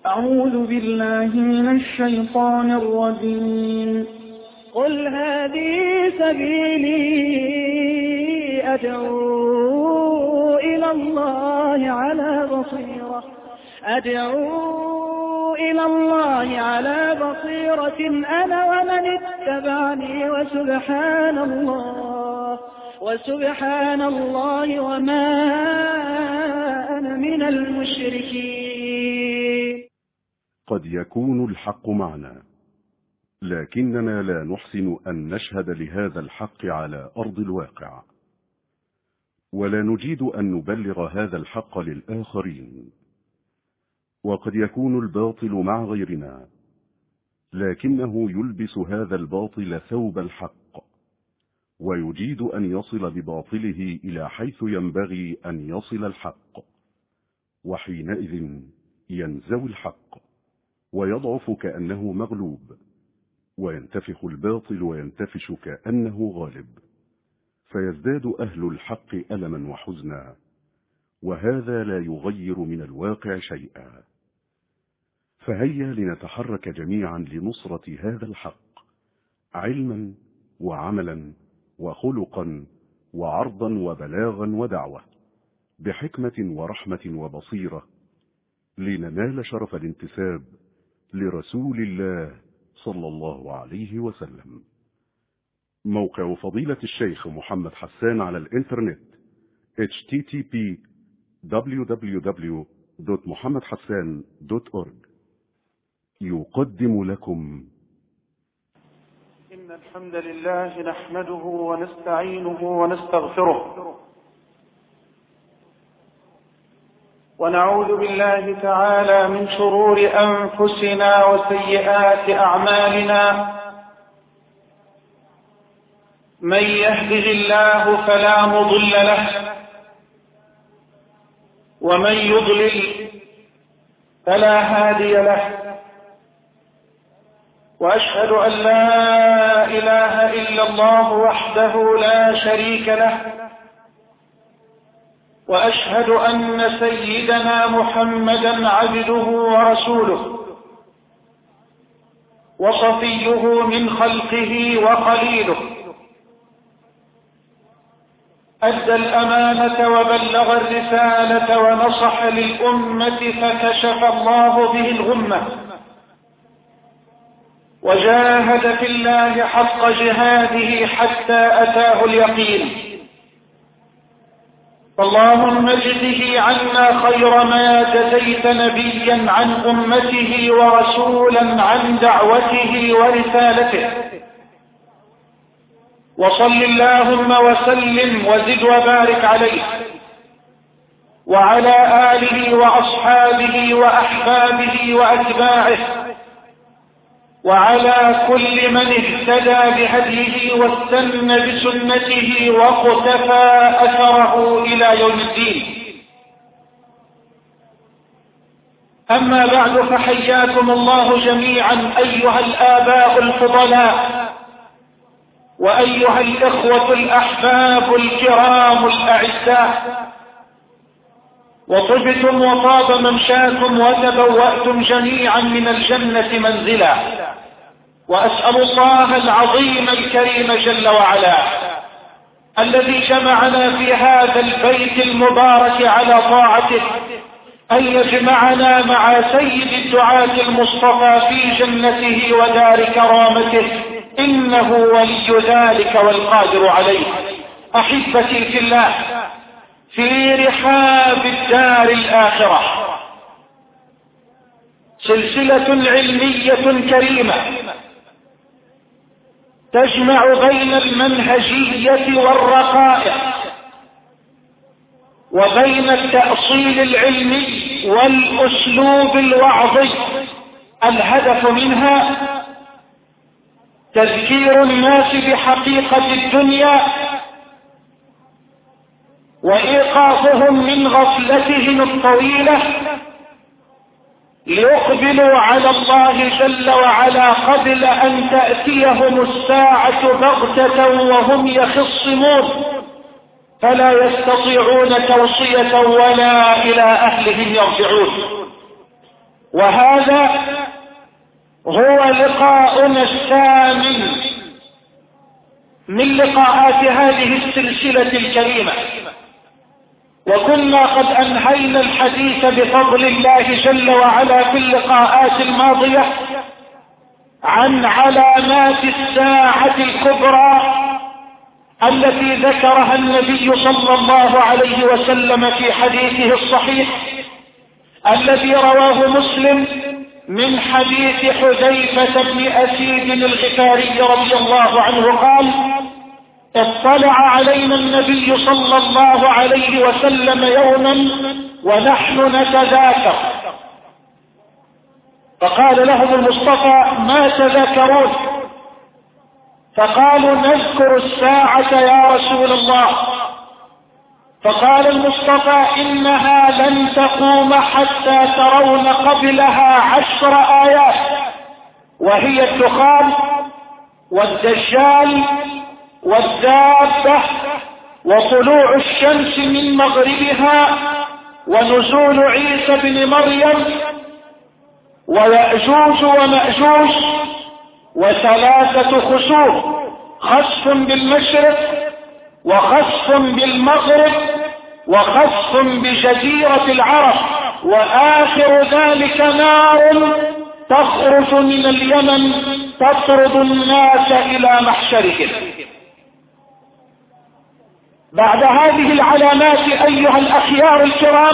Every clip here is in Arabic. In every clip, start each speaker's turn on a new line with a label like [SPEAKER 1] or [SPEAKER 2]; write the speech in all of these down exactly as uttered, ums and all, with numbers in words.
[SPEAKER 1] أعوذ بالله من الشيطان الرجيم.
[SPEAKER 2] قل هذه سبيلي أدعو إلى الله على بصيرة أدعو إلى الله على بصيرة أنا ومن اتبعني وسبحان الله وسبحان الله وما أنا من المشركين.
[SPEAKER 3] قد يكون الحق معنا، لكننا لا نحسن أن نشهد لهذا الحق على أرض الواقع، ولا نجيد أن نبلغ هذا الحق للآخرين. وقد يكون الباطل مع غيرنا، لكنه يلبس هذا الباطل ثوب الحق، ويجيد أن يصل بباطله إلى حيث ينبغي أن يصل الحق، وحينئذ ينزوي الحق ويضعف كأنه مغلوب، وينتفخ الباطل وينتفش كأنه غالب، فيزداد أهل الحق ألما وحزنا، وهذا لا يغير من الواقع شيئا. فهيا لنتحرك جميعا لنصرة هذا الحق، علما وعملا وخلقا وعرضا وبلاغا ودعوة، بحكمة ورحمة وبصيرة، لننال شرف الانتساب لرسول الله صلى الله عليه وسلم. موقع فضيلة الشيخ محمد حسان على الإنترنت إتش تي تي بي دبليو دبليو دبليو دوت محمد حسان دوت أورج يقدم لكم.
[SPEAKER 4] إن الحمد لله نحمده ونستعينه ونستغفره، ونعوذ بالله تعالى من شرور أنفسنا وسيئات أعمالنا. من يهده الله فلا مضل له، ومن يضلل فلا هادي له. وأشهد أن لا إله إلا الله وحده لا شريك له، وأشهد أن سيدنا محمدا عبده ورسوله، وصفيه من خلقه وخليله، أدى الأمانة وبلغ الرسالة ونصح للأمة فكشف الله به الغمة، وجاهد في الله حق جهاده حتى أتاه اليقين. اللهم اجزه عنا خير ما جزيت نبيا عن أمته ورسولا عن دعوته ورسالته، وصل اللهم وسلم وزد وبارك عليه وعلى آله وأصحابه وأحبابه وأتباعه، وعلى كل من اهتدى بهديه واستنى بسنته واقتفى أثره إلى يوم الدين. أما بعد، فحياكم الله جميعا أيها الآباء الفضلاء، وأيها الإخوة الأحباب الكرام الأعزاء، وطبتم وطاب ممشاكم وتبوأتم جميعا من الجنة منزلا. وأسأل الله العظيم الكريم جل وعلا الذي جمعنا في هذا البيت المبارك على طاعته أن يجمعنا مع سيد الدعاة المصطفى في جنته ودار كرامته، إنه ولي ذلك والقادر عليه. أحبتي في الله، في رحاب الدار الآخرة سلسلة علمية كريمة تجمع بين المنهجية والرقائق، وبين التأصيل العلمي والأسلوب الوعظي. الهدف منها تذكير الناس بحقيقة الدنيا، وإيقافهم من غفلتهم الطويلة ليقبلوا على الله جل وعلا قبل أن تأتيهم الساعة بغتة وهم يخصمون، فلا يستطيعون توصية ولا إلى أهلهم يرجعون. وهذا هو لقاؤنا الثامن من لقاءات هذه السلسلة الكريمة، وكنا قد أنهينا الحديث بفضل الله جل وعلا في اللقاءات الماضية عن علامات الساعة الكبرى التي ذكرها النبي صلى الله عليه وسلم في حديثه الصحيح الذي رواه مسلم من حديث حذيفة بن أسيد الغفاري رضي الله عنه قال: اطلع علينا النبي صلى الله عليه وسلم يوما ونحن نتذاكر، فقال لهم المصطفى: ما تذاكرون؟ فقالوا: نذكر الساعة يا رسول الله. فقال المصطفى: إنها لن تقوم حتى ترون قبلها عشر آيات، وهي الدخان والدجال والدابة وطلوع الشمس من مغربها ونزول عيسى بن مريم ويأجوج ومأجوج وثلاثة خسوف، خسف بالمشرق وخسف بالمغرب وخسف بجزيرة العرب، وآخر ذلك نار تخرج من اليمن تطرد الناس إلى محشرهم. بعد هذه العلامات أيها الأخيار الكرام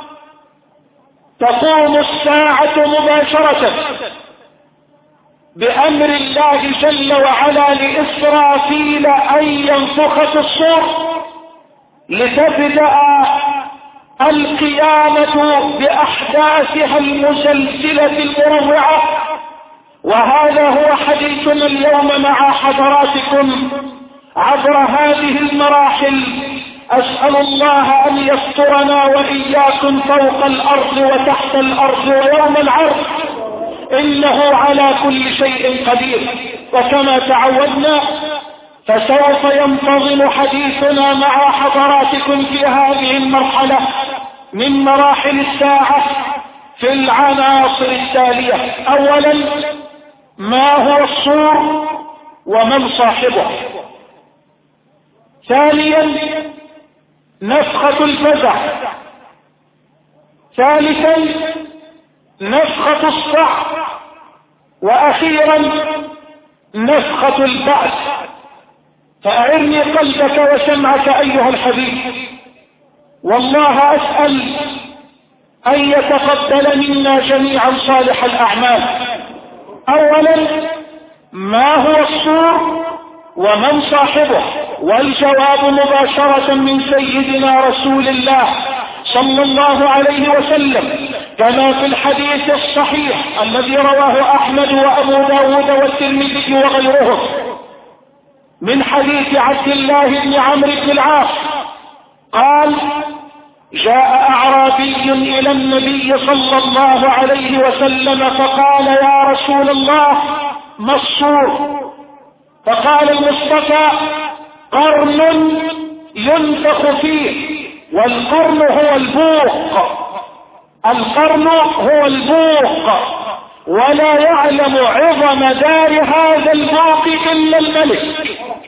[SPEAKER 4] تقوم الساعة مباشرة بأمر الله جل وعلا لإسرافيل أن ينفخ في الصور لتبدأ القيامة بأحداثها المزلزلة المروعة. وهذا هو حديثنا اليوم مع حضراتكم عبر هذه المراحل. أسأل الله أن يسترنا وإياكم فوق الأرض وتحت الأرض ويوم العرض، إنه على كل شيء قدير. وكما تعودنا فسوف ينتظم حديثنا مع حضراتكم في هذه المرحلة من مراحل الساعة في العناصر التالية: أولا، ما هو الصور ومن صاحبه؟ ثانيا، نفخة الفزع. ثالثا، نفخة الصعق. وأخيرا، نفخة البعث. فأعرني قلبك وسمعك أيها الحبيب، والله أسأل أن يتقبل منا جميعا صالح الأعمال. أولا، ما هو الصور ومن صاحبه؟ والجواب مباشرة من سيدنا رسول الله صلى الله عليه وسلم كما في الحديث الصحيح الذي رواه أحمد وأبو داود والترمذي وغيرهم من حديث عبد الله بن عمرو بن العاص قال: جاء أعرابي إلى النبي صلى الله عليه وسلم فقال: يا رسول الله، ما الصور؟ فقال المصطفى: قرن ينفخ فيه. والقرن هو البوق، القرن هو البوق، ولا يعلم عظم دار هذا البوق إلا الملك.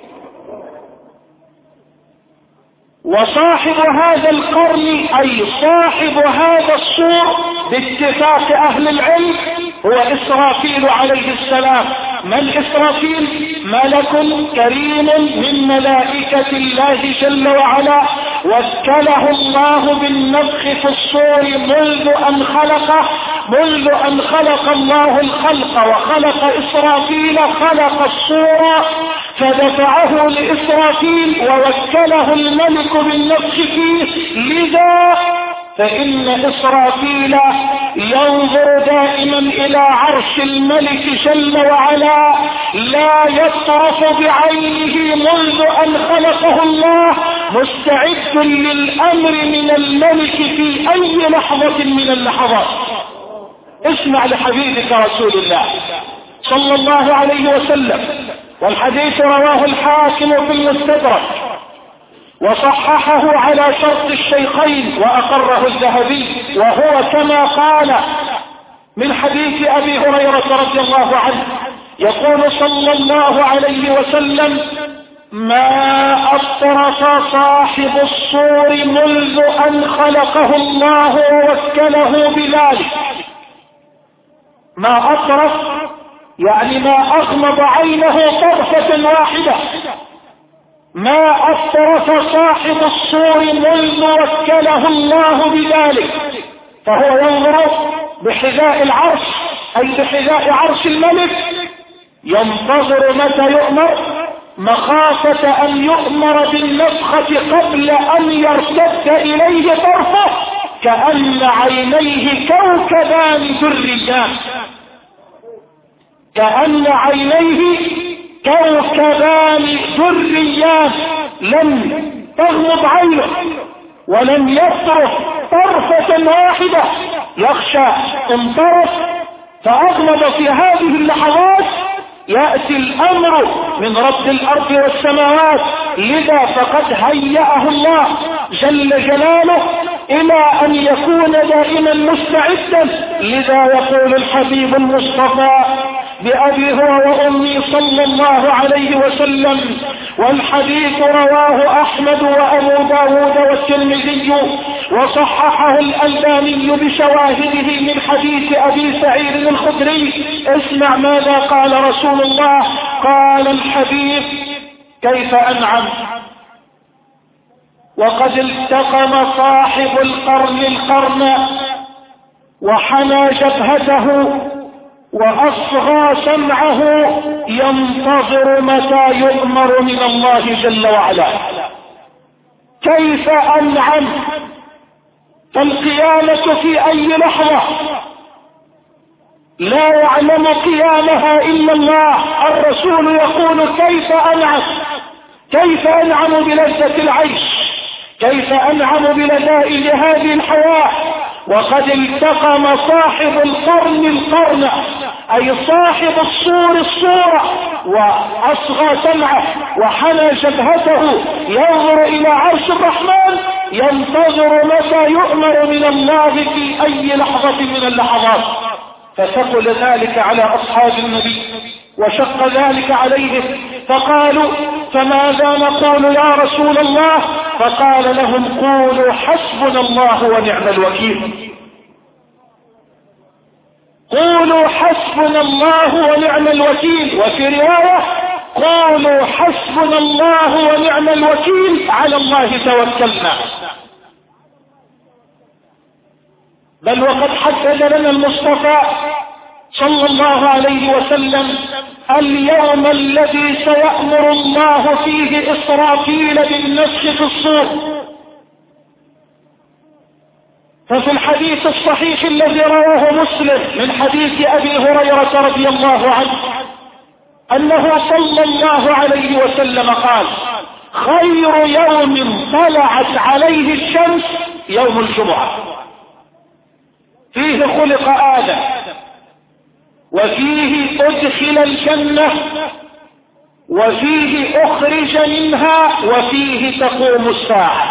[SPEAKER 4] وصاحب هذا القرن أي صاحب هذا الصور باتفاق أهل العلم هو إسرافيل عليه السلام. من إسرافيل؟ ملك كريم من ملائكة الله جل وعلا، وكله الله بالنفخ في الصور منذ أن خلقه منذ أن خلق الله الخلق وخلق إسرافيل خلق الصور فدفعه لإسرافيل ووكله الملك بالنفخ فيه. لذا فإن إسرافيل ينظر دائما إلى عرش الملك جل وعلا، لا يطرف بعينه منذ أن خلقه الله، مستعد للأمر من الملك في أي لحظة من اللحظات. اسمع لحبيبك رسول الله صلى الله عليه وسلم، والحديث رواه الحاكم في المستدرك وصححه على شرط الشيخين وأقره الذهبي، وهو كما قال من حديث أبي هريرة رضي الله عنه يقول صلى الله عليه وسلم: ما أطرف صاحب الصور منذ أن خلقه الله ووكله بذلك. ما أطرف يعني ما أغمض عينه طرفة واحدة. ما أطرف صاحب الصور منذ وكله الله بذلك، فهو ينظر بحذاء العرش أي بحذاء عرش الملك، ينتظر متى يؤمر، مخافة أن يؤمر بالنفخة قبل أن يرتد إليه طرفه، كأن عينيه كوكبان دريان، كأن عينيه كوكبان دريان، لم تغمض عينه ولم يصرف طرفة واحدة، يخشى ان طرف فأغمض في هذه اللحظات يأتي الأمر من رب الأرض والسماوات. لذا فقد هيأه الله جل جلاله إلى أن يكون دائما مستعدا. لذا يقول الحبيب المصطفى بأبي هو وأمي صلى الله عليه وسلم، والحديث رواه أحمد وأبو داود والترمذي وصححه الألباني بشواهده من حديث أبي سعيد الخدري. اسمع ماذا قال رسول الله. قال الحبيب: كيف أنعم وقد التقم صاحب القرن القرن وحنى جبهته وأصغى سمعه، ينتظر متى يؤمر من الله جل وعلا. كيف أنعم، فالقيامة في أي لحظة، لا يعلم قيامها إلا الله. الرسول يقول: كيف أنعم، كيف أنعم بلذة العيش، كيف أنعم بلذائذ هذه الحياة وقد التقم صاحب القرن القرن، أي صاحب الصور الصورة، وأصغى سمعه وحنى جبهته، ينظر إلى عرش الرحمن، ينتظر متى يؤمر من الله في أي لحظة من اللحظات. فثقل ذلك على أصحاب النبي وشق ذلك عليهم، فقالوا: فماذا نقول يا رسول الله؟ فقال لهم: قولوا حسبنا الله ونعم الوكيل. قولوا حسبنا الله ونعم الوكيل. وفي رواية: قولوا حسبنا الله ونعم الوكيل، على الله توكلنا. بل وقد حدد لنا المصطفى صلى الله عليه وسلم اليوم الذي سيأمر الله فيه إسرافيل بالنفخ في الصور. ففي الحديث الصحيح الذي رواه مسلم من حديث أبي هريرة رضي الله عنه أنه صلى الله عليه وسلم قال: خير يوم طلعت عليه الشمس يوم الجمعة، فيه خلق آدم، وفيه أدخل الجنة، وفيه أخرج منها، وفيه تقوم الساعة.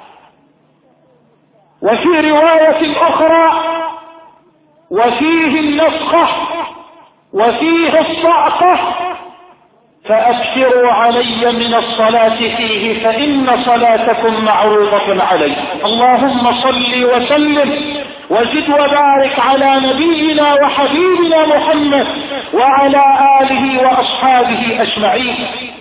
[SPEAKER 4] وفي رواية أخرى: وفيه النفخة، وفيه الصعقة، فأكثروا علي من الصلاة فيه فإن صلاتكم معروضة علي. اللهم صل وسلم وزد وبارك على نبينا وحبيبنا محمد وعلى آله وأصحابه أجمعين.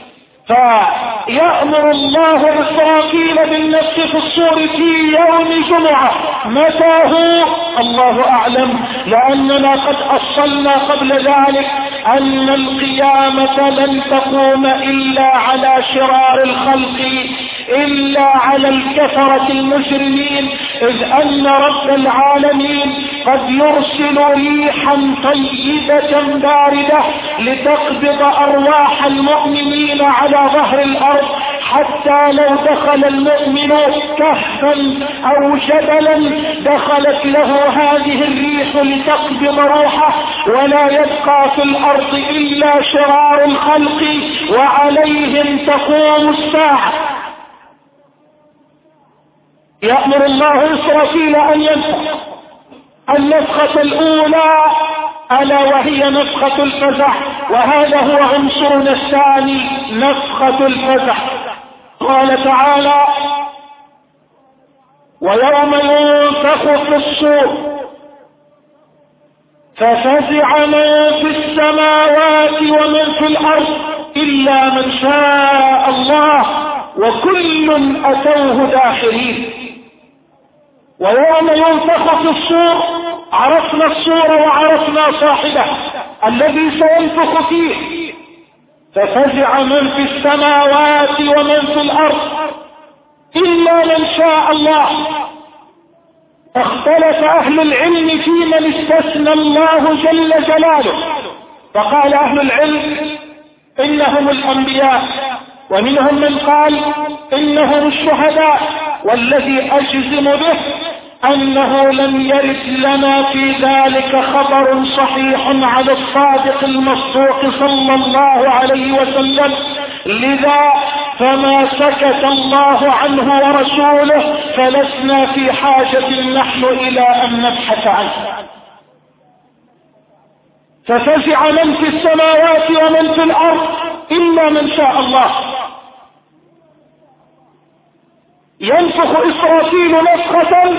[SPEAKER 4] فيأمر الله إسرافيل بالنفخ في الصور في يوم جمعة. متى هو؟ الله أعلم، لأننا قد أصلنا قبل ذلك أن القيامة لن تقوم إلا على شرار الخلق، إلا على الكفرة المجرمين، إذ أن رب العالمين قد يرسل ريحا طيبة باردة لتقبض أرواح المؤمنين على ظهر الأرض، حتى لو دخل المؤمن كهفا أو جبلا دخلت له هذه الريح لتقبض روحه، ولا يبقى في الأرض إلا شرار الخلق، وعليهم تقوم الساعة. يأمر الله إسرافيل أن ينفخ، النفخة الأولى ألا وهي نفخة الفزع، وهذا هو عنصرنا الثاني نفخة الفزع. قال تعالى: ويوم ينفخ في الصور ففزع من في السماوات ومن في الأرض إلا من شاء الله وكل أتوه داخلين. ويوم ينفخ في الصور عرفنا الصور وعرفنا صاحبه الذي سينفخ فيه. ففزع من في السماوات ومن في الأرض إلا من شاء الله. اختلف أهل العلم في من استثنى الله جل جلاله، فقال أهل العلم إنهم الأنبياء، ومنهم من قال إنهم الشهداء، والذي أجزم به أنه لم يرد لنا في ذلك خبر صحيح على الصادق المصدوق صلى الله عليه وسلم، لذا فما سكت الله عنه ورسوله فلسنا في حاجة نحن إلى أن نبحث عنه. ففزع من في السماوات ومن في الأرض إلا من شاء الله. ينفخ إسرافيل نفخة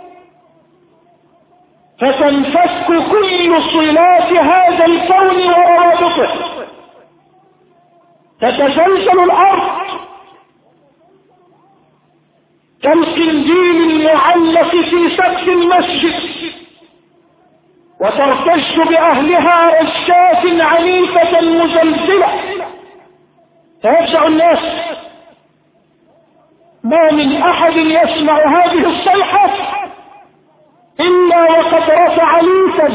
[SPEAKER 4] فتنفك كل صلات هذا الكون وروابطه، تتزلزل الأرض كالقنديل المعلق في سقف المسجد، وترتج بأهلها رشات عنيفة مزلزلة فيفزع الناس. ما من أحد يسمع هذه الصيحة إلا وقد رفع ليسا،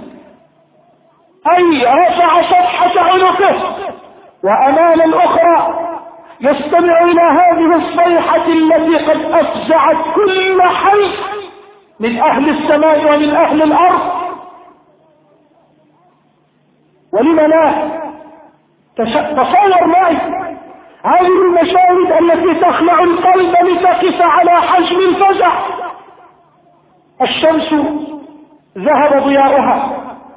[SPEAKER 4] أي رفع صفحة عنقه، وأمانا الأخرى يستمع إلى هذه الصيحة التي قد أفزعت كل حي من أهل السماء ومن أهل الأرض. ولم لا تصور معي هذه المشاهد التي تخلع القلب لتقف على حجم الفزع. الشمس ذهب ضياؤها،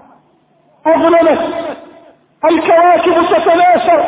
[SPEAKER 4] أظلمت، الكواكب تتناثر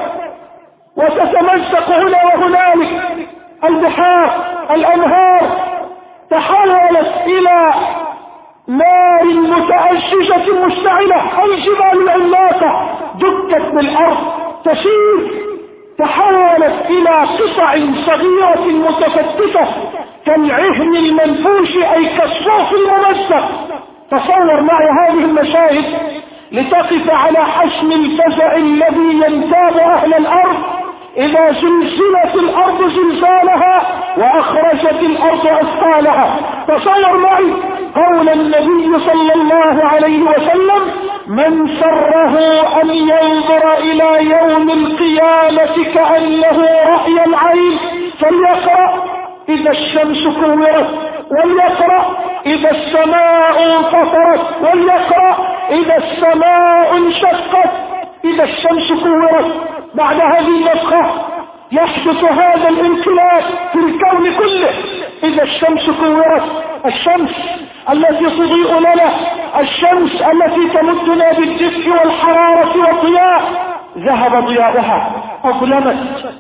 [SPEAKER 4] وتتمزق هنا وهنالك، البحار الأنهار تحولت إلى نار متأججة مشتعلة، الجبال العملاقة دكت بالأرض تسير، تحولت إلى قطع صغيرة متفتتة كالعهن المنفوش أي كالصوف الممزق. تصور معي هذه المشاهد لتقف على حجم الفزع الذي ينتاب أهل الأرض إذا زلزلت الأرض زلزالها وأخرجت الأرض أثقالها. تصور معي قول النبي صلى الله عليه وسلم: من سره أن ينظر إلى يوم القيامة كأنه رأي العين فليقرأ إذا الشمس كورت، وليقرأ إذا السماء انفطرت، وليقرأ إذا السماء انشقت، إذا الشمس كورت. بعد هذه النفخة يحدث هذا الانقلاب في الكون كله. إذا الشمس كورت، الشمس التي تضيء لنا، الشمس التي تمدنا بالدفء والحرارة والضياء، ذهب ضياؤها، أظلمت.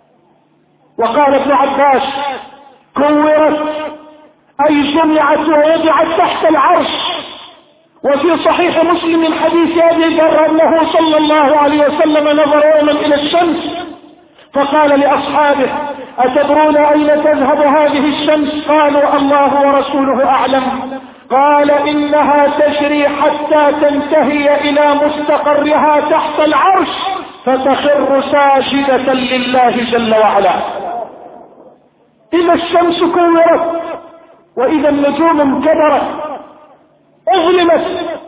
[SPEAKER 4] وقال ابن عباس: كورت أي جمعت ووضعت تحت العرش. وفي صحيح مسلم من حديث أبي ذر أنه صلى الله عليه وسلم نظر يوما إلى الشمس فقال لأصحابه: أتدرون أين تذهب هذه الشمس؟ قالوا: الله ورسوله أعلم. قال: إنها تجري حتى تنتهي إلى مستقرها تحت العرش فتخر ساجدة لله جل وعلا. إذا الشمس كورت، وإذا النجوم انكدرت، أظلمت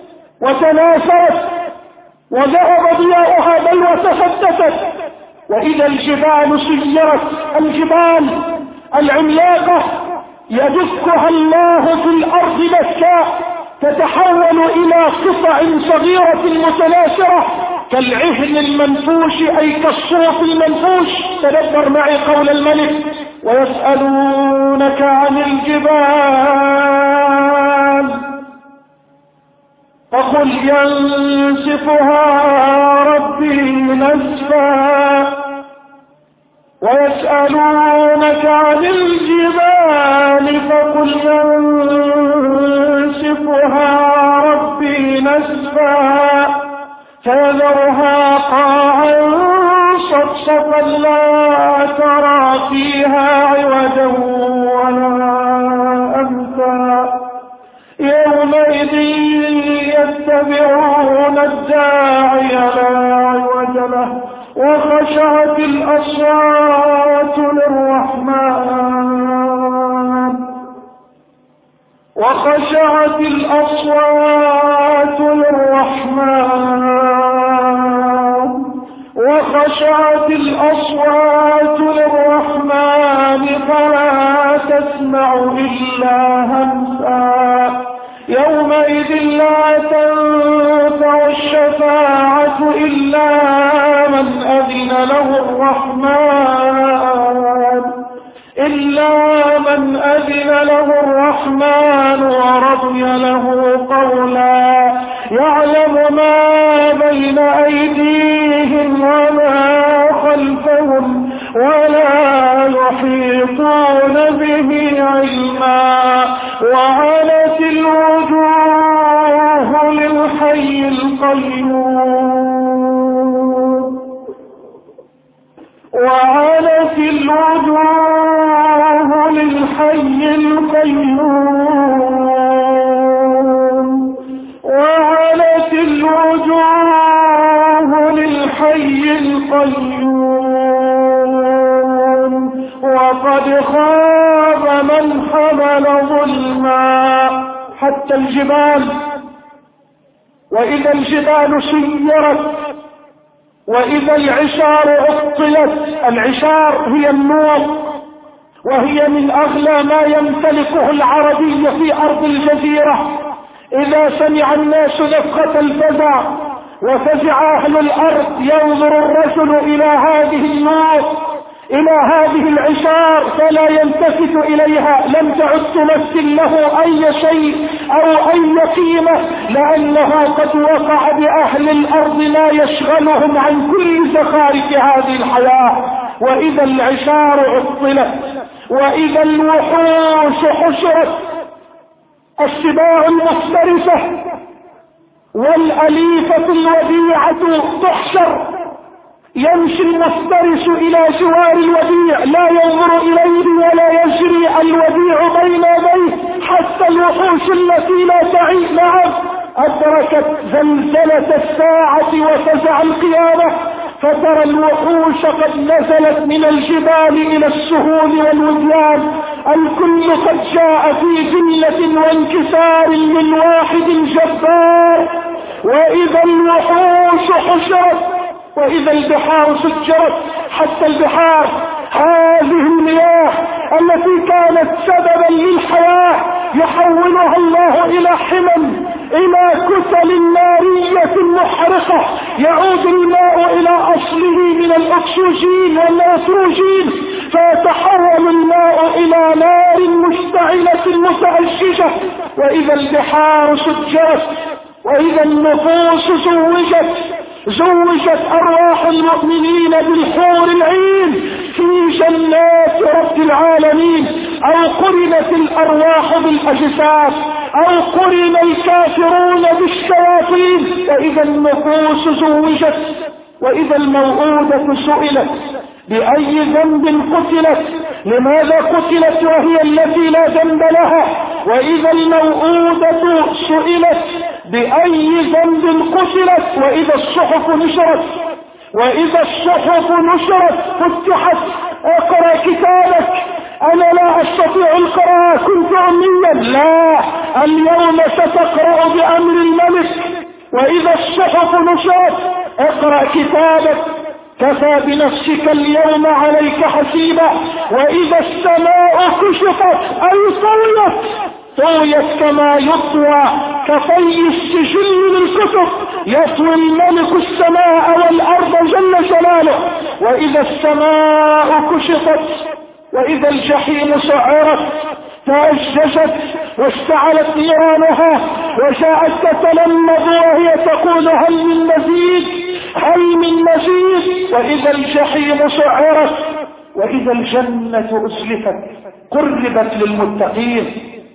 [SPEAKER 4] وتناثرت وذهب ضياؤها بل وتفتتت، وإذا الجبال سيرت، الجبال العملاقة يدكها الله في الأرض دكا تتحول إلى قطع صغيرة متناثرة كالعهن المنفوش أي كالصوف المنفوش. تدبر معي قول الملك: ويسألونك عن الجبال فقل ينسفها ربي نسفا. ويسألونك عن الجبال فقل ينسفها ربي نسفا فيذرها قاعا صفصفا لا ترى فيها عوجا ولا أمتا. يومئذ يتبعون الداعي لا عوج له وخشعت الأصوات للرحمن وخشعت الأصوات للرحمن وخشعت الأصوات للرحمن فلا تسمع إلا همسا. يومئذ لا تنفع الشفاعة إلا من أذن له الرحمن إلا من أذن له الرحمن ورضي له قولا. يعلم ما بين أيديهم وما خلفهم ولا يحيطون به علما. وعنت الوجوه للحي القيوم وعنت الوجوه للحي القيوم وعنت الوجوه للحي القيوم وقد خاب من حمل ظلما. حتى الجبال، وإذا الجبال سيرت وإذا العشار عطلت. العشار هي النور، وهي من أغلى ما يمتلكه العربي في أرض الجزيرة. إذا سمع الناس نفخة الفزع وفزع أهل الأرض ينظر الرجل إلى هذه النور إلى هذه العشار فلا يلتفت إليها، لم تعد تمثل له أي شيء أو أي قيمة، لأنه قد وقع بأهل الأرض ما يشغلهم عن كل زخارف هذه الحياة. وإذا العشار عطلت وإذا الوحوش حشرت. السباع المفترسة والأليفة الوديعة تحشر. يمشي المفترس إلى جوار الوديع لا ينظر إليه ولا يجري الوديع بين يديه حتى الوحوش التي لا تعي. نعم، أدركت زلزلة الساعة وفزع القيامة، فترى الوحوش قد نزلت من الجبال إلى السهول والوديان. الكل قد جاء في ذلة وانكسار من واحد جبار. وإذا الوحوش حشرت وإذا البحار سجرت. حتى البحار، هذه المياه التي كانت سببا للحياة، يحولها الله إلى حمم، إلى كتل نارية محرقة. يعود الماء إلى أصله من الأكسجين والنيتروجين، فيتحول الماء إلى نار مشتعلة متأججة. وإذا البحار سجرت وإذا النفوس زوجت زوجت أرواح المؤمنين بالحور العين في جنات رب العالمين. أو قرنت الأرواح بالأجساد أو قرن الكافرون بالشياطين. وإذا النفوس زوجت وإذا الموءودة سئلت بأي ذنب قتلت، لماذا قتلت وهي التي لا ذنب لها. وإذا الموءودة سئلت بأي ذنب قتلت. وإذا الصحف نشرت وإذا الصحف نشرت فتحت. اقرأ كتابك. أنا لا أستطيع القراءة، كنت أميا. لا، اليوم ستقرأ بأمر الملك. وإذا الصحف نشرت اقرأ كتابك، كفى بنفسك اليوم عليك حسيبا. وإذا السماء كشفت أي طويت طويت كما يطوى كطي السجل للكتب، يطوي الملك السماء والأرض جل جلاله. وإذا السماء كشفت وإذا الجحيم سعرت تأججت واشتعلت نيرانها وجاءت تتلمذ وهي تقول هل من مزيد هل من مزيد. وإذا الجحيم سعرت وإذا الجنة أزلفت قربت للمتقين،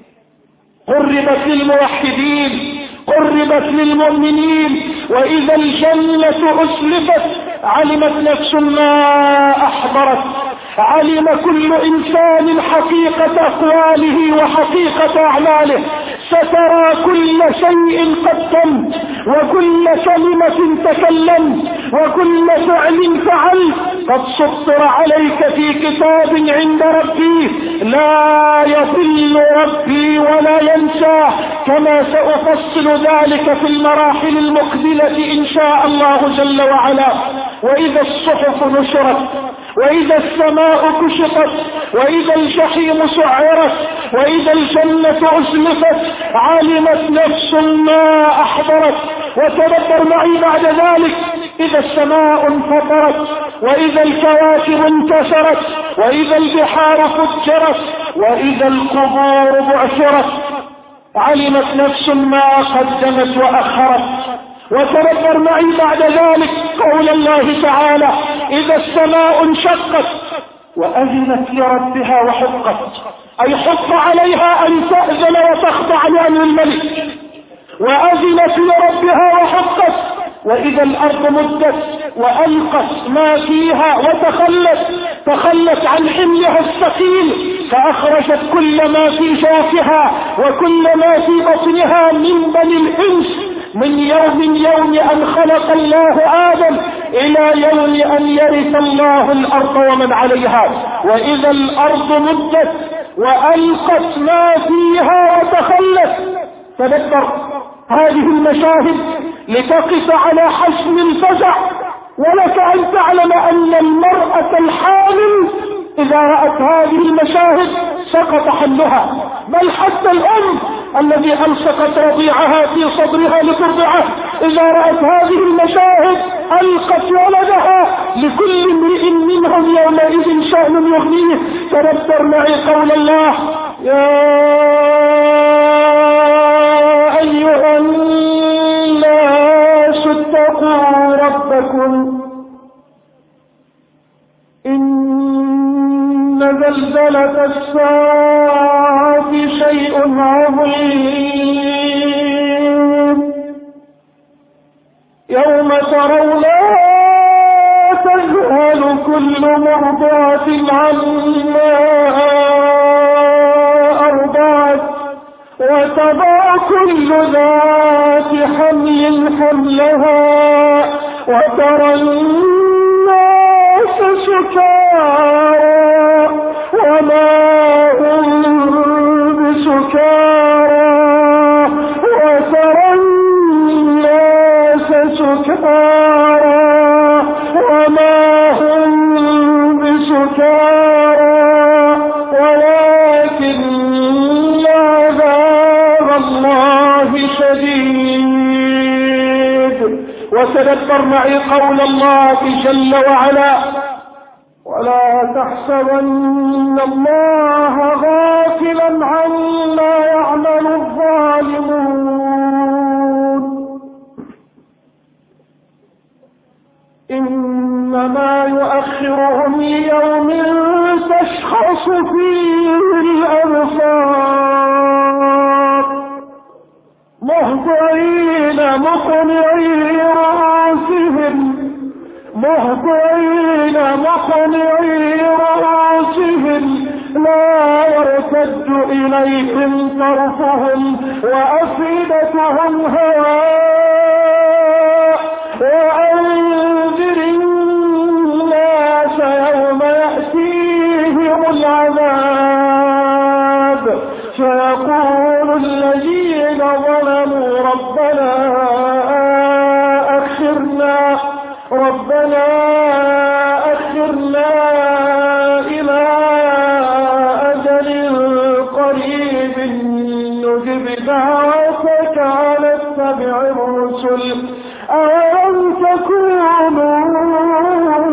[SPEAKER 4] قربت للموحدين، قربت للمؤمنين. وإذا الجنة أزلفت علمت نفس ما أحضرت، علم كل إنسان حقيقة أقواله وحقيقة أعماله، سترى كل شيء قدمت وكل كلمة تكلمت وكل فعل فعلت قد سطر عليك في كتاب عند ربي لا يضل ربي ولا ينسى، كما سأفصل ذلك في المراحل المقبلة إن شاء الله جل وعلا. وإذا الصحف نشرت وإذا السماء كشطت وإذا الجحيم سعرت وإذا الجنة أزلفت علمت نفس ما أحضرت. وتدبر معي بعد ذلك إذا السماء انفطرت وإذا الكواكب انكسرت وإذا البحار فجرت وإذا القبور بعثرت علمت نفس ما قدمت وأخرت. وتدبر معي بعد ذلك قول الله تعالى إذا السماء انشقت وأذنت لربها وحقت، أي حق عليها أن تأذن وتخضع لأمر الملك، وأذنت لربها وحقت. وإذا الأرض مدت وألقت ما فيها وتخلت، تخلت عن حملها الثقيل فأخرجت كل ما في جوفها وكل ما في بطنها من بني الإنس من يوم يوم أن خلق الله آدم إلى يوم أن يرث الله الأرض ومن عليها. وإذا الأرض مدت وألقت ما فيها وتخلت. تذكر هذه المشاهد لتقف على حجم الفزع، ولك أن تعلم أن المرأة الحامل إذا رأت هذه المشاهد سقط حملها، بل حتى الأم الذي ألصقت رضيعها في صدرها لترضعه إذا رأت هذه المشاهد ألقت ولدها، لكل امرئ منهم يومئذ شأن يغنيه. تدبر معي قول الله يا أيها الناس اتقوا ربكم إن زلزلة الساعة شيء عظيم يوم ترونها تذهل كل مرضعة عما أرضعت وتضع كل ذات حمل حملها وترى الناس سكارى وما هم بسكارى وترى الناس سكارى وما هم بسكارى ولكن عذاب الله شديد. وتدبر معي قول الله جل وعلا ولا تحسبن الله غافلا عما يعمل الظالمون إنما يؤخرهم ليوم تشخص فيه الأبصار مهطعين مقنعي رؤوسهم مهطعين مقنعي رؤوسهم لا يرتد إليهم طرفهم وأفئدتهم هواء. وأنذر الناس يوم يأتيهم العذاب فيقول الذين ظلموا ربنا أخرنا ربنا أخرنا إلى أجل قريب نجب دعوتك ونتبع الرسل أولم تكونوا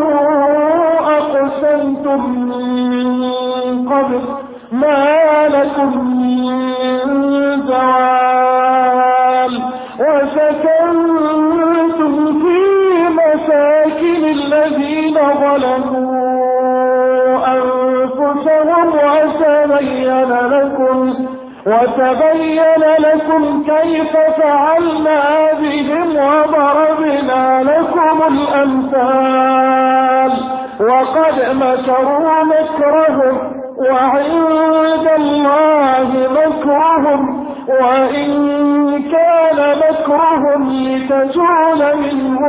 [SPEAKER 4] أقسمتم من قبل ما لكم لكم من زوال وسكنتم في مساكن الذين ظلموا أنفسهم وتبين لكم وتبين لكم كيف فعلنا بهم وضربنا لكم الأمثال وقد مكروا مكرهم وعند الله مكرهم وإن كان مكرهم لتزول منه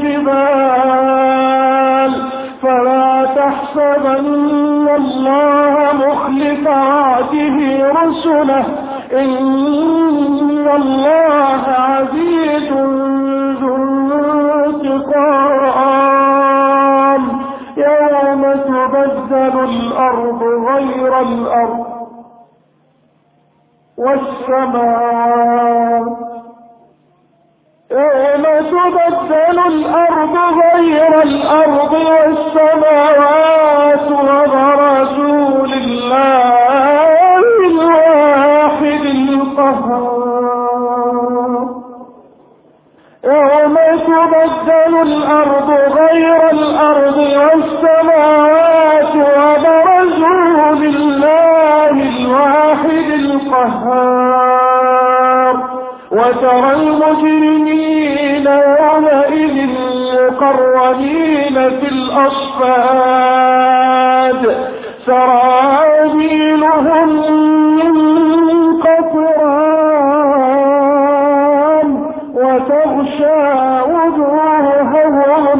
[SPEAKER 4] الجبال فلا تحسبن الله مخلف وعده رسله إن الله عزيز ذو انتقام يوم تبدل الأرض غير الأرض والسماء يوم تبدل الأرض غير الأرض والسماوات وبرزوا لله الواحد القهار يوم تبدل الأرض غير الأرض والسماوات وبرزوا لله الواحد القهار وترى المجرمين يومئذ مقرنين في الأصفاد سرابيلهم من قطران وتغشى وجوههم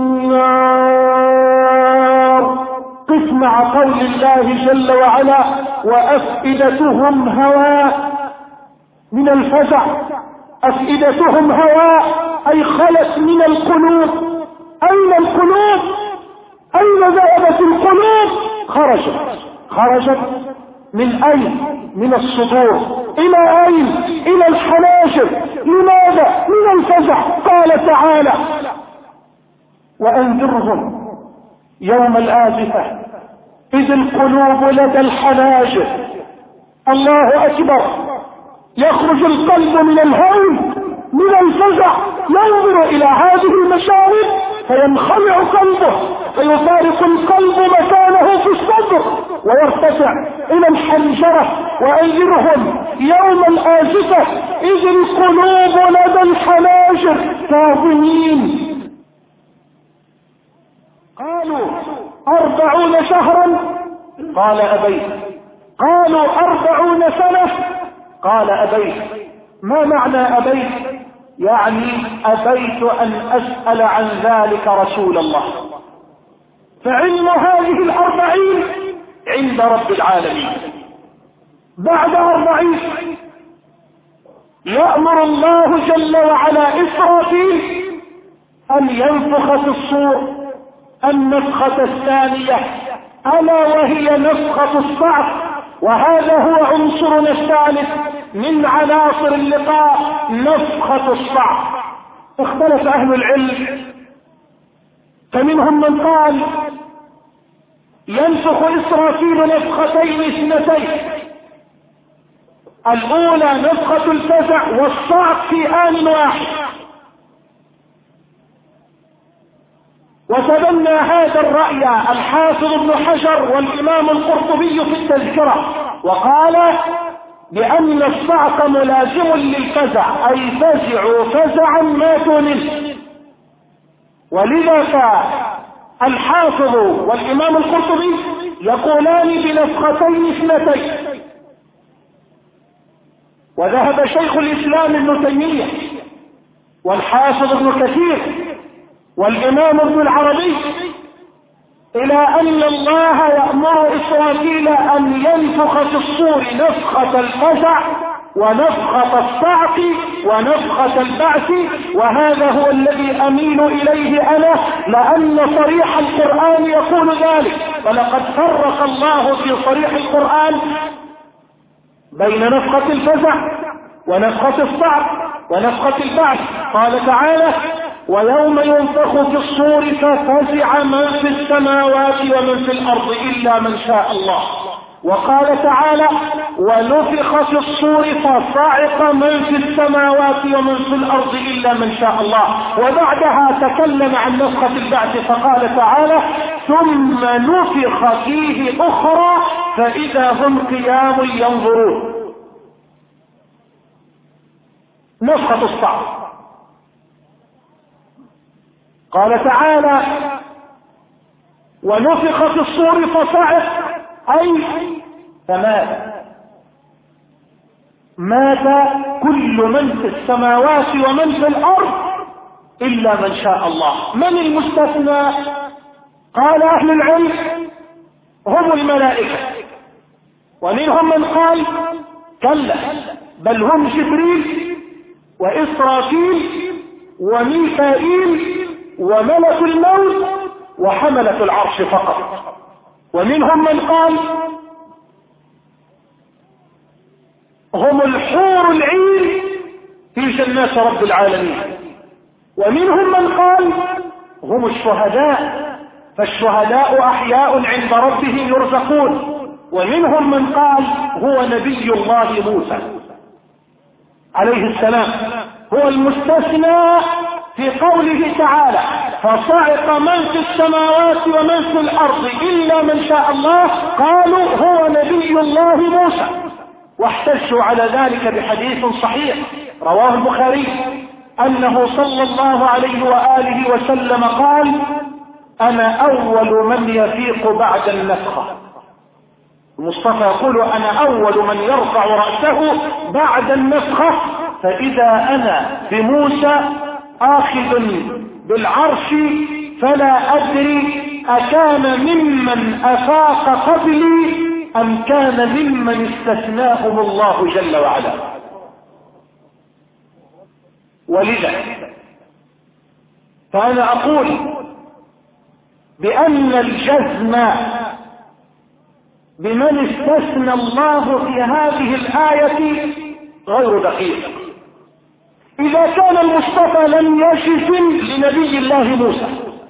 [SPEAKER 4] النار قف مع قول الله جل وعلا وأفئدتهم هواء من الفزع أفئدتهم هواء أي خلت من القلوب أين القلوب أين ذهبت القلوب خرجت خرجت من أين من الصدور إلى أين إلى الحناجر لماذا من الفزع قال تعالى وأنذرهم يوم الآزفة إذ القلوب لدى الحناجر الله أكبر يخرج القلب من الهول من الفزع ينظر إلى هذه المشاهد فينخلع قلبه فيفارق القلب مكانه في الصدر ويرتفع إلى الحنجرة وأنذرهم يوم الآزفة إذ القلوب لدى الحناجر كاظمين قالوا أربعون شهرا قال أبيت قالوا أربعون سنة قال أبيت ما معنى أبيت يعني أبيت أن أسأل عن ذلك رسول الله فعلم هذه الأربعين عند رب العالمين بعد أربعين يأمر الله جل وعلا إسرافيل أن ينفخ في الصور النفخة الثانية ألا وهي نفخة الصعق وهذا هو عنصرنا الثالث من عناصر اللقاء نفخة الصعق اختلف أهل العلم فمنهم من قال ينفخ إسرافيل نفختين اثنتين الأولى نفخة الفزع والصعق في آن واحد وتبنى هذا الرأي الحافظ ابن حجر والإمام القرطبي في التذكرة وقال بأن الصعق ملازم للفزع أي فزعوا فزعا ماتوا منه ولذا الحافظ والإمام القرطبي يقولان بنفختين اثنتين وذهب شيخ الإسلام ابن تيمية والحافظ ابن كثير والإمام ابن العربي إلى أن الله يأمر إسرافيل أن ينفخ في الصور نفخة الفزع ونفخة الصعق ونفخة البعث وهذا هو الذي أميل إليه أنا لأن صريح القرآن يقول ذلك ولقد فرق الله في صريح القرآن بين نفخة الفزع ونفخة الصعق ونفخة البعث قال تعالى ويوم ينفخ في الصور ففزع من في السماوات ومن في الأرض إلا من شاء الله وقال تعالى ونفخ في الصور فصعق من في السماوات ومن في الأرض إلا من شاء الله. وبعدها تكلم عن نفخة البعث فقال تعالى ثم نفخ فيه أخرى فإذا هم قيام ينظرون. نفخة الصعق. قال تعالى ونفخ في الصور فصعق أي فمات مات كل من في السماوات ومن في الأرض إلا من شاء الله. من المستثنى؟ قال أهل العلم هم الملائكة، ومنهم من قال كلا بل هم جبريل وإسرافيل وميكائيل وملك الموت وحملة العرش فقط. ومنهم من قال هم الحور العين في جنات رب العالمين. ومنهم من قال هم الشهداء فالشهداء أحياء عند ربهم يرزقون. ومنهم من قال هو نبي الله موسى عليه السلام هو المستثنى في قوله تعالى فصعق من في السماوات ومن في الأرض إلا من شاء الله. قالوا هو نبي الله موسى، واحتجوا على ذلك بحديث صحيح رواه البخاري أنه صلى الله عليه وآله وسلم قال أنا أول من يفيق بعد النفخة. المصطفى يقول أنا أول من يرفع رأسه بعد النفخة، فإذا أنا بموسى آخذ بالعرش فلا أدري أكان ممن أفاق قبلي أم كان ممن استثناهم الله جل وعلا. ولذا فأنا أقول بأن الجزم بمن استثنى الله في هذه الآية غير دقيق. إذا كان المصطفى لم يجزم لنبي الله موسى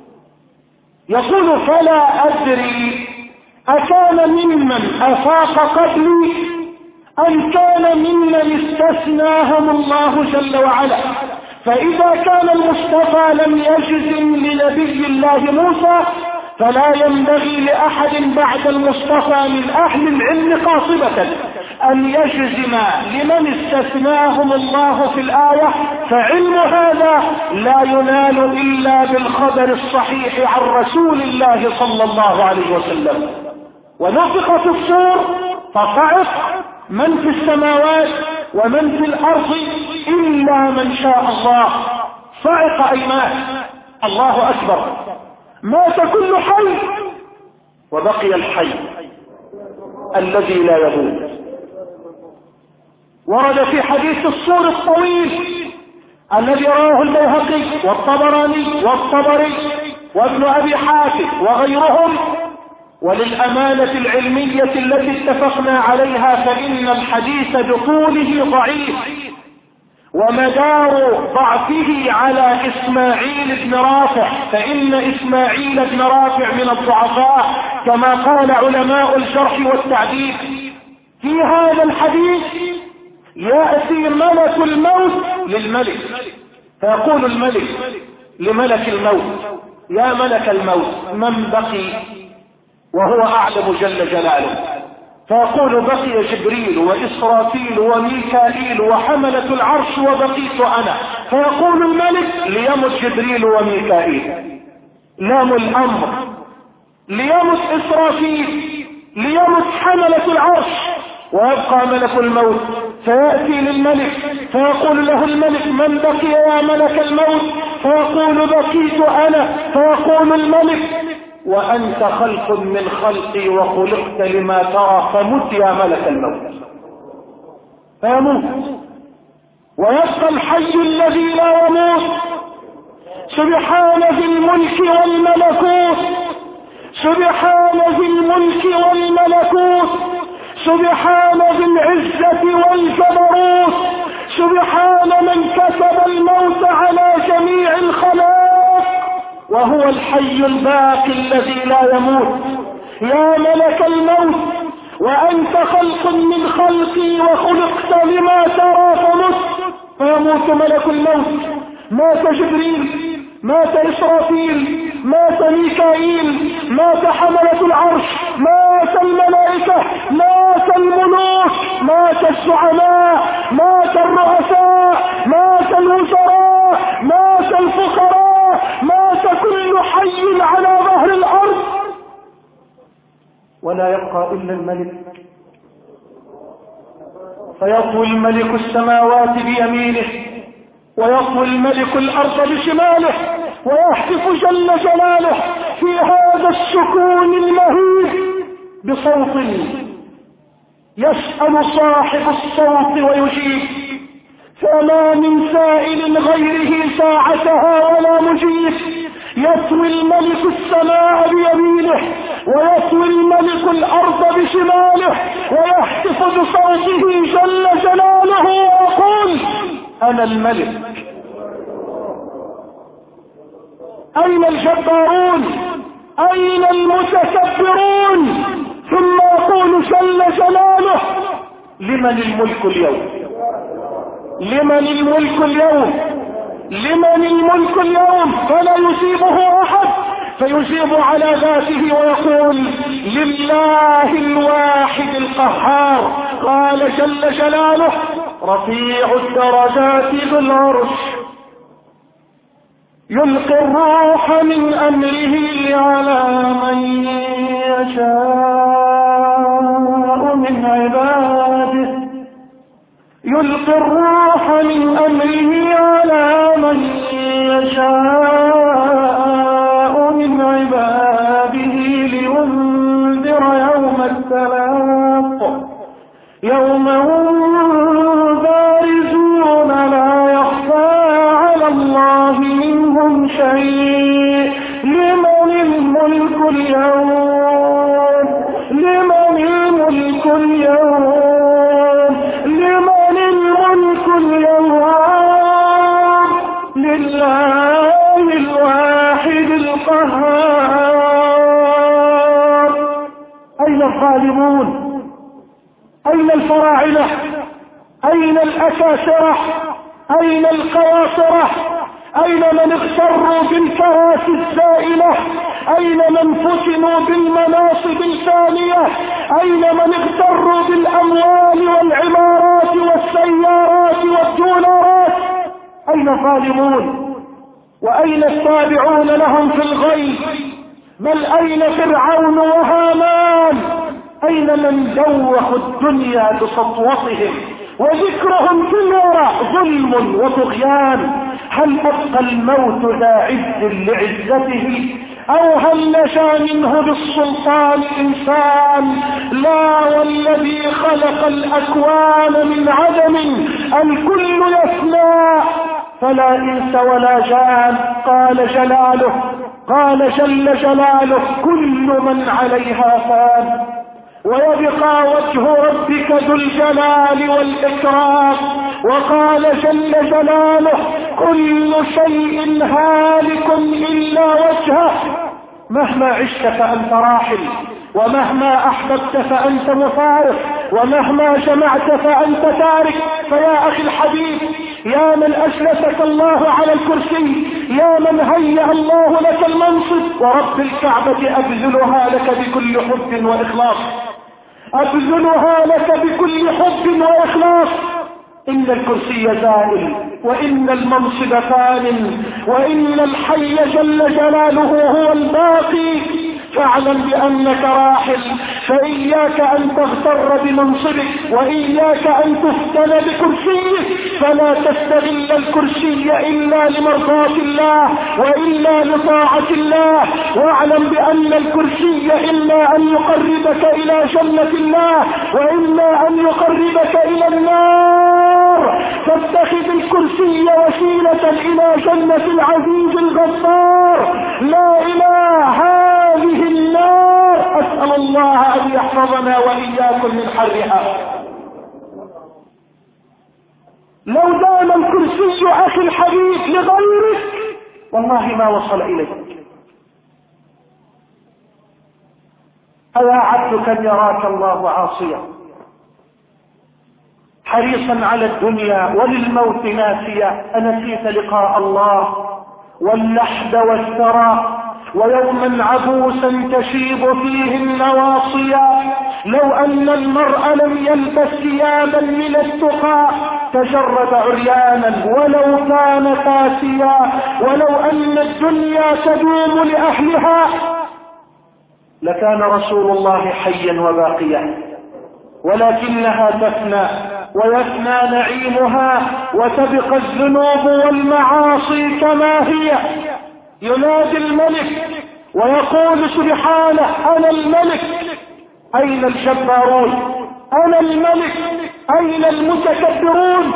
[SPEAKER 4] يقول فلا أدري أكان ممن أفاق قبلي أم كان ممن استثناهم الله جل وعلا. فإذا كان المصطفى لم يجزم لنبي الله موسى فلا ينبغي لأحد بعد المصطفى من أهل العلم قاصبة أن يجزم لمن استثناهم الله في الآية، فعلم هذا لا ينال إلا بالخبر الصحيح عن رسول الله صلى الله عليه وسلم. ونفخ في الصور فصعق من في السماوات ومن في الأرض إلا من شاء الله. صعق أي مات. الله أكبر. مات كل حي وبقي الحي الذي لا يموت. ورد في حديث الصور الطويل الذي رواه البيهقي والطبراني والطبري وابن أبي حاتم وغيرهم، وللأمانة العلمية التي اتفقنا عليها فإن الحديث بطوله ضعيف، ومدار ضعفه على إسماعيل بن رافع، فإن إسماعيل بن رافع من الضعفاء كما قال علماء الجرح والتعديل. في هذا الحديث يأتي ملك الموت للملك فيقول الملك لملك الموت يا ملك الموت من بقي؟ وهو أعلم جل جلاله. فيقول بقي جبريل وإسرافيل وميكائيل وحملة العرش وبقيت أنا. فيقول الملك ليمت جبريل وميكائيل لام الأمر، ليمت إسرافيل، ليمت حملة العرش، ويبقى ملك الموت. فيأتي للملك فيقول له الملك من بقي يا ملك الموت؟ فيقول بقيت أنا. فيقول الملك وأنت خلق من خلقي وخلقت لما ترى فمت يا ملك الموت. فيموت ويبقى الحي الذي لا يموت. سبحان ذي الملك والملكوت، سبحان ذي الملك والملكوت، سبحان ذي العزة والجبروت، سبحان من كتب الموت على جميع الخلائق وهو الحي الباقي الذي لا يموت. يا ملك الموت وأنت خلق من خلقي وخلقت لما ترى فمت. فيموت ملك الموت، مات جبريل، مات إسرافيل، مات ميكائيل، مات حملة العرش، مات الملائكة، مات الملوك، مات الزعماء، مات الرؤساء، مات الوزراء، مات الفقراء، مات كل حي على ظهر الأرض، ولا يبقى إلا الملك. فيطوي الملك السماوات بيمينه ويطوي الملك الأرض بشماله ويهتف جل جلاله في هذا السكون المهيب بصوت يسأل صاحب الصوت ويجيب، فما من سائل غيره ساعتها ولا مجيب. يطوي الملك السماء بيمينه ويطوي الملك الأرض بشماله ويهتف بصوته جل جلاله ويقول: أنا الملك. أين الجبارون؟ أين المتكبرون؟ ثم يقول جل جلاله: لمن الملك اليوم؟ لمن الملك اليوم؟ لمن الملك اليوم؟ فلا يجيبه أحد، فيجيب على ذاته ويقول: لله الواحد القهار. قال جل جلاله: رفيع الدرجات ذو العرش يلقي الروح من أمره على من يشاء من عباده يلقي الروح من أمره على من يشاء من عباده لينذر يوم التلاق يوم هم بارزون لا يخفى على الله منهم شيء. لمن الملك اليوم؟ لمن الملك اليوم؟ لمن الملك اليوم؟ لله الواحد القهار. أين الظالمون؟ أين الفراعنة؟ أين الأكاسرة؟ أين القواصرة؟ أين من اغتروا بالكراسي الزائلة؟ أين من فتنوا بالمناصب الفانية؟ أين من اغتروا بالأموال والعمارات والسيارات والدولارات؟ أين الظالمون؟ وأين التابعون لهم في الغي؟ بل أين فرعون وهامان؟ أين من دوخوا الدنيا بسطوتهم وذكرهم في الورى ظلم وطغيان؟ هل أبقى الموت ذا عز لعزته أو هل نشا منه بالسلطان إنسان؟ لا، والذي خلق الأكوان من عدم الكل يفنى فلا إنس ولا جان. قال جلاله قال جل جلاله: كل من عليها فان ويبقى وجه ربك ذو الجلال والإكرام. وقال جل جلاله: كل شيء هالك إلا وجهه. مهما عشت فأنت راحل، ومهما أحببت فأنت مفارق، ومهما جمعت فأنت تارك. فيا أخي الحبيب، يا من أجلسك الله على الكرسي، يا من هيأ الله لك المنصب، ورب الكعبة أبذلها لك بكل حب وإخلاص، أبذلها لك بكل حب وإخلاص. إن الكرسي زائل، وإن المنصب فان، وإن الحي جل جلاله هو الباقي. فاعلم بأنك راحل، فإياك أن تغتر بمنصبك، وإياك أن تفتن بكرسيك. فلا تستغل الكرسي إلا لمرضاة الله وإلا لطاعة الله. واعلم بأن الكرسي إما أن يقربك إلى جنة الله وإما أن يقربك إلى النار. فاتخذ الكرسي وسيلة إلى جنة العزيز الغفار. لا إله هذه النار. أسأل الله أن يحفظنا وإياكم من حرها. لو دام الكرسي أخي الحبيب لغيرك والله ما وصل إليك. أيا عبد كم يراك الله عاصيا حريصا على الدنيا وللموت ناسيا، أنسيت لقاء الله واللحد والثرى ويوما عبوسا تشيب فيه النواصيا؟ لو أن المرء لم يلبس ثيابا من التقى تجرد عريانا ولو كان كاسيا، ولو أن الدنيا تدوم لأهلها لكان رسول الله حيا وباقيا، ولكنها تفنى ويفنى نعيمها وتبقى الذنوب والمعاصي كما هي. ينادي الملك ويقول سبحانه أنا الملك أين الجبارون، أنا الملك أين المتكبرون؟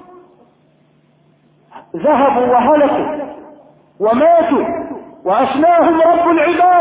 [SPEAKER 4] ذهبوا وهلكوا وماتوا وأفناهم رب العباد.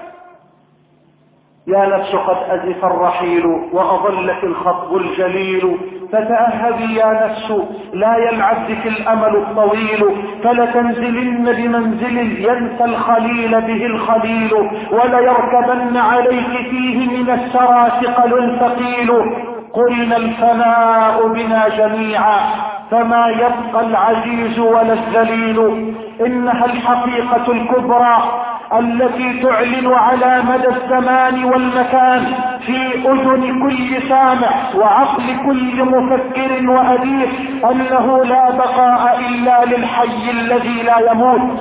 [SPEAKER 4] يا نفس قد أزف الرحيل وأضلك الخطب الجليل، فتأهبي يا نفس لا يلعب بك الأمل الطويل، فلتنزلن بمنزل ينسى الخليل به الخليل، وليركبن عليك فيه من السرى ثقل ثقيل. قلنا الفناء بنا جميعا فما يبقى العزيز ولا الذليل. إنها الحقيقة الكبرى التي تعلن على مدى الزمان والمكان في أذن كل سامع وعقل كل مفكر وأديب أنه لا بقاء إلا للحي الذي لا يموت.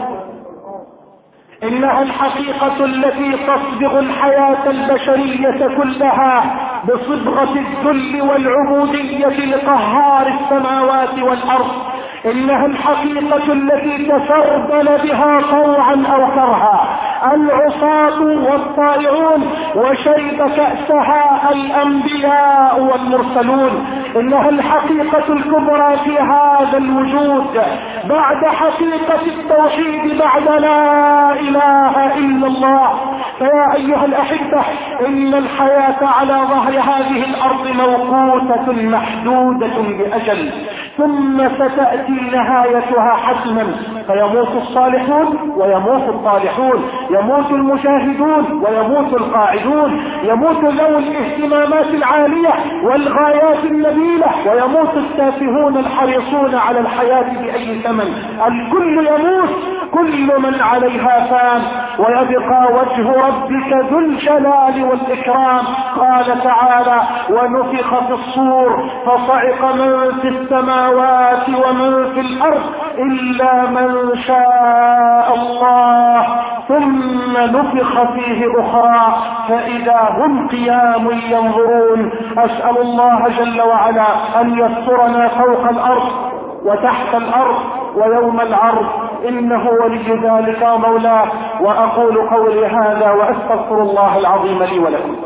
[SPEAKER 4] إنها الحقيقة التي تصبغ الحياة البشرية كلها بصبغة الذل والعبودية لقهار السماوات والأرض. إنها الحقيقة التي تسربل بها طوعا أو كرها العصاة والطائعون، وشرب كأسها الأنبياء والمرسلون. إنها الحقيقة الكبرى في هذا الوجود بعد حقيقة التوحيد، بعد لا إله إلا الله. فيا أيها الأحبة، إن الحياة على ظهر هذه الأرض موقوتة محدودة بأجل، ثم ستأتي نهايتها حتما، فيموت الصالحون ويموت الطالحون، يموت المجاهدون ويموت القاعدون، يموت ذوي الاهتمامات العالية والغايات النبيلة، ويموت التافهون الحريصون على الحياة بأي ثمن. الكل يموت، كل من عليها فان، ويبقى وجه ربك ذو الجلال والإكرام. قال تعالى ونفخ في الصور فصعق من في السماوات ومن في الأرض إلا من شاء الله، ثم نفخ فيه أخرى فإذا هم قيام ينظرون. أسأل الله جل وعلا أن يسترنا فوق الأرض وتحت الأرض ويوم العرض، إنه ولي ذلك ومولاه. وأقول قولي هذا وأستغفر الله العظيم لي ولكم.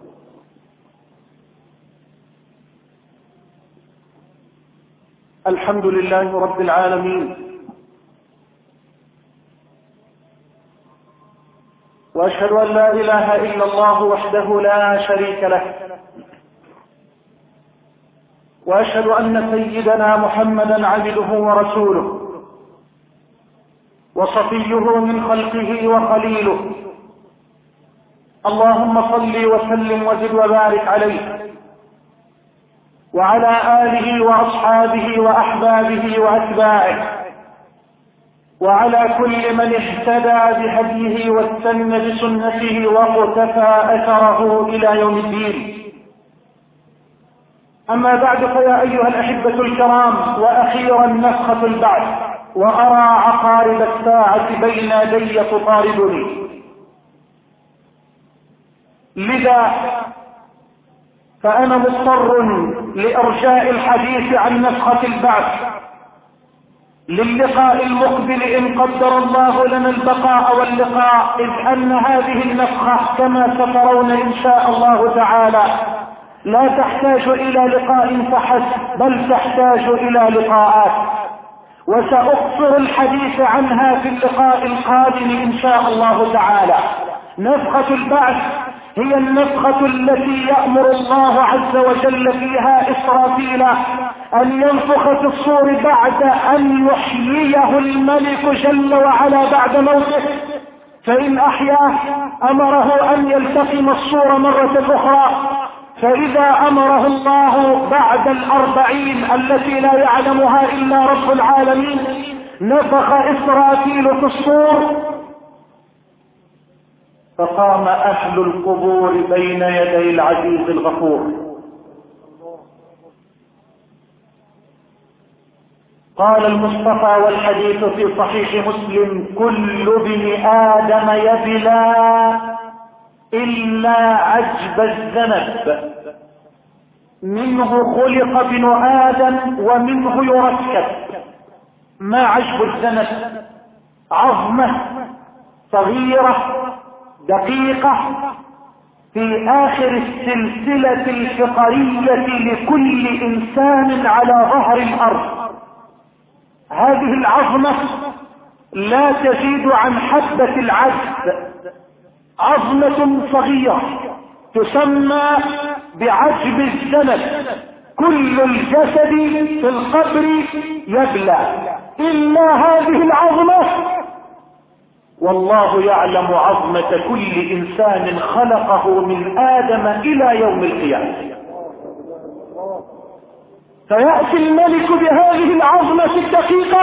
[SPEAKER 4] الحمد لله رب العالمين، وأشهد أن لا إله إلا الله وحده لا شريك له، وأشهد أن سيدنا محمدا عبده ورسوله وصفيه من خلقه وخليله. اللهم صل وسلم وزد وبارك عليه وعلى آله وأصحابه وأحبابه وأتباعه، وعلى كل من اهتدى بهديه واستنى بسنته وقتفى أثره إلى يوم الدين. أما بعد، فيا أيها الأحبة الكرام، وأخيرا نفخة البعث، وأرى عقارب الساعة بين يدي تطاردني، لذا فأنا مضطر لإرجاء الحديث عن نفخة البعث للقاء المقبل إن قدر الله لنا البقاء واللقاء، إذ أن هذه النفخة كما سترون إن شاء الله تعالى لا تحتاج إلى لقاء فحسب، بل تحتاج إلى لقاءات، وسأقصر الحديث عنها في اللقاء القادم إن شاء الله تعالى. نفخة البعث هي النفخة التي يأمر الله عز وجل فيها إسرافيل أن ينفخ في الصور بعد أن يحييه الملك جل وعلا بعد موته، فإن أحياه أمره أن يلتقم الصور مرة أخرى، فإذا أمره الله بعد الأربعين التي لا يعلمها إلا رب العالمين نفخ إسرافيل في الصور، فقام أهل القبور بين يدي العزيز الغفور. قال المصطفى والحديث في صحيح مسلم: كل ابن آدم يبلى إلا عجب الذنب، منه خلق ابن آدم ومنه يركب. ما عجب الذنب؟ عظمة صغيرة دقيقة في آخر السلسلة الفقرية لكل إنسان على ظهر الأرض. هذه العظمة لا تزيد عن حبة العجب، عظمة صغيرة تسمى بعجب الذنب. كل الجسد في القبر يبلى إلا هذه العظمة، والله يعلم عظمة كل إنسان خلقه من آدم إلى يوم القيامة. فيأتي الملك بهذه العظمة الدقيقة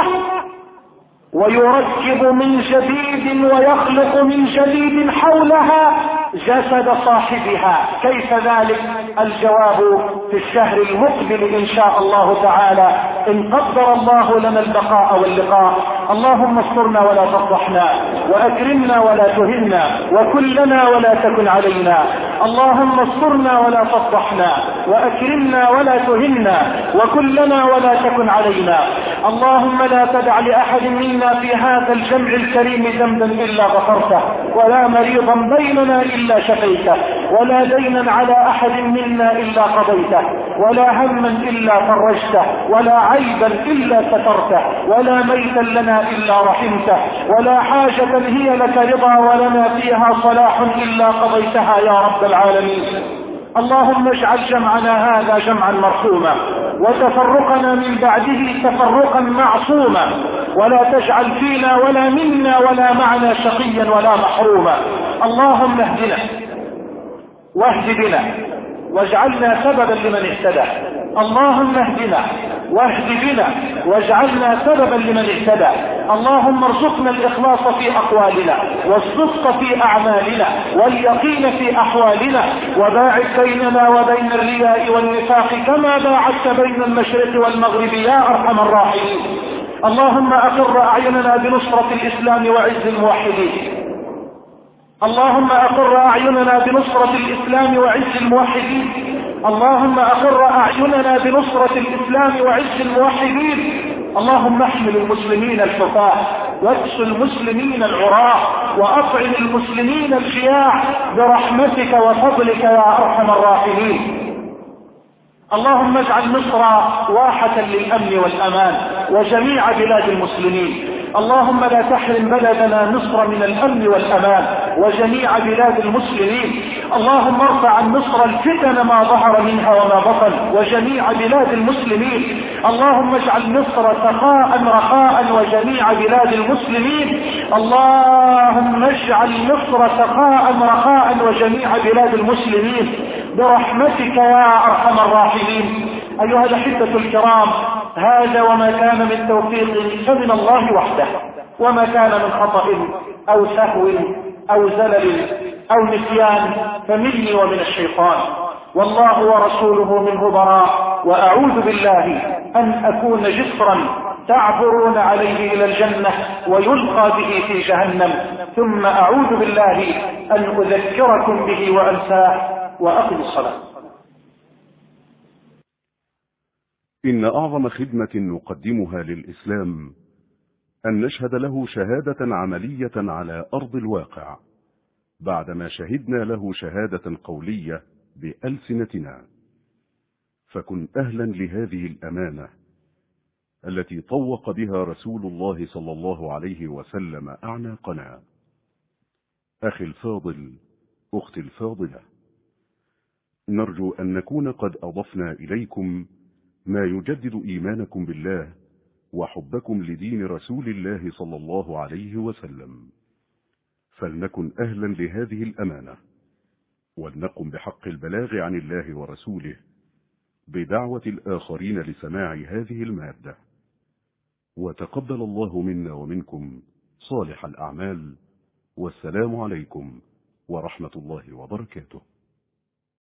[SPEAKER 4] ويركب من جديد ويخلق من جديد حولها جسد صاحبها. كيف ذلك؟ الجواب في الشهر المقبل إن شاء الله تعالى، إن قدر الله لنا البقاء واللقاء. اللهم استرنا ولا تفضحنا، وأكرمنا ولا تهنا، وكلنا ولا تكن علينا. اللهم استرنا ولا تفضحنا، وأكرمنا ولا تهنا، وكلنا ولا تكن علينا. اللهم لا تدع لأحد منا في هذا الجمع الكريم ذنبا إلا غفرته، ولا مريضا بيننا إلا شفيته، ولا دينا على أحد منا إلا قضيته، ولا هما إلا فرجته، ولا عيبا إلا سترته، ولا ميتا لنا إلا رحمته، ولا حاجة هي لك رضا ولنا فيها صلاح إلا قضيتها يا رب العالمين. اللهم اجعل جمعنا هذا جمعا مرحوما، وتفرقنا من بعده تفرقا معصوما، ولا تجعل فينا ولا منا ولا معنا شقيا ولا محروما. اللهم اهدنا واهد بنا واجعلنا سببا لمن اهتدى. اللهم اهدنا واهد بنا واجعلنا سببا لمن اهتدى. اللهم ارزقنا الإخلاص في أقوالنا، والصدق في أعمالنا، واليقين في أحوالنا، وباعد بيننا وبين الرياء والنفاق كما باعدت بين المشرق والمغرب يا أرحم الراحمين. اللهم أقر أعيننا بنصرة الإسلام وعز الموحدين. اللهم أقر أعيننا بنصرة الإسلام وعز الموحدين. اللهم أقر أعيننا بنصرة الإسلام وعز الموحدين. اللهم احمل المسلمين الحفاة، واكس المسلمين العراة، وأطعم المسلمين الجياع برحمتك وفضلك يا أرحم الراحمين. اللهم اجعل مصر واحة للأمن والأمان وجميع بلاد المسلمين. اللهم لا تحرم بلدنا مصر من الأمن والأمان وجميع بلاد المسلمين. اللهم ارفع عن مصر الفتن ما ظهر منها وما بطن وجميع بلاد المسلمين. اللهم اجعل مصر سخاء رخاء وجميع بلاد المسلمين. اللهم اجعل مصر سخاء رخاء وجميع بلاد المسلمين برحمتك يا أرحم الراحمين. أيها الأحبة الكرام، هذا وما كان من توفيق فمن الله وحده، وما كان من خطأ أو سهو أو زلل أو نسيان فمني ومن الشيطان، والله ورسوله منه براء. وأعوذ بالله أن أكون جسرا تعبرون عليه إلى الجنة ويلقى به في جهنم، ثم أعوذ بالله أن أذكركم به وأنساه. وأقم الصلاة.
[SPEAKER 3] إن أعظم خدمة نقدمها للإسلام أن نشهد له شهادة عملية على أرض الواقع، بعدما شهدنا له شهادة قولية بألسنتنا. فكن أهلا لهذه الأمانة التي طوق بها رسول الله صلى الله عليه وسلم أعناقنا. أخي الفاضل، أختي الفاضلة، نرجو أن نكون قد أضفنا إليكم ما يجدد إيمانكم بالله وحبكم لدين رسول الله صلى الله عليه وسلم. فلنكن أهلا لهذه الأمانة، ولنقم بحق البلاغ عن الله ورسوله بدعوة الآخرين لسماع هذه المادة. وتقبل الله منا ومنكم صالح الأعمال، والسلام عليكم ورحمة الله وبركاته.